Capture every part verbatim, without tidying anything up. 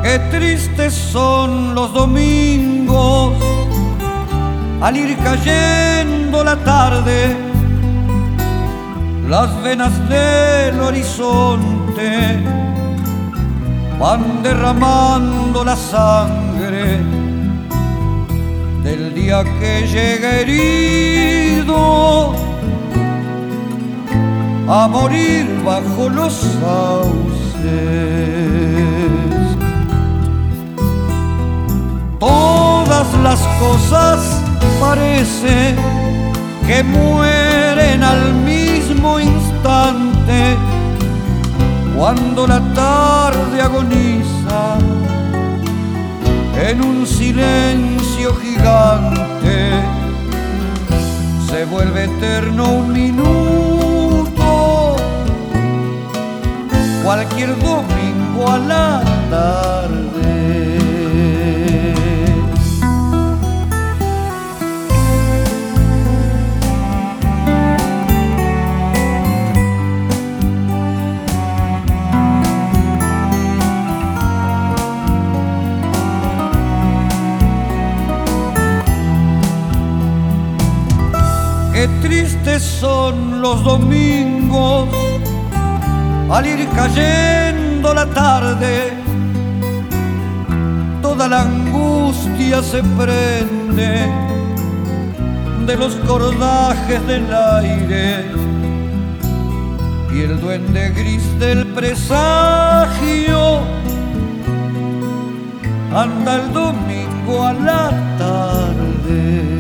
Qué tristes son los domingos al ir cayendo la tarde, las venas del horizonte van derramando la sangre del día que llega herido a morir bajo los sauces. Todas las cosas parece que mueren al mismo instante, cuando la tarde agoniza en un silencio gigante. Se vuelve eterno un minuto, cualquier domingo a la tarde. Qué tristes son los domingos al ir cayendo la tarde, toda la angustia se prende de los cordajes del aire, y el duende gris del presagio anda el domingo a la tarde.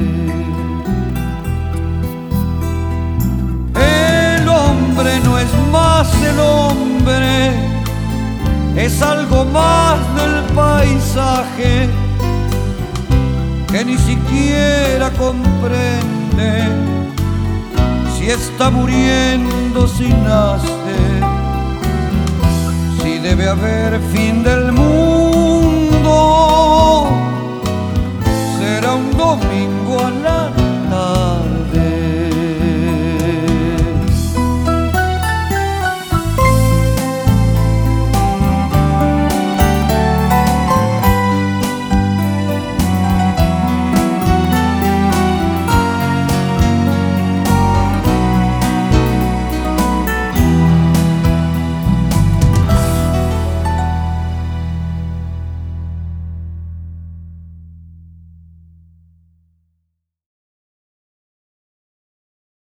No es más el hombre, es algo más del paisaje que ni siquiera comprende si está muriendo, si nace, si debe haber fin del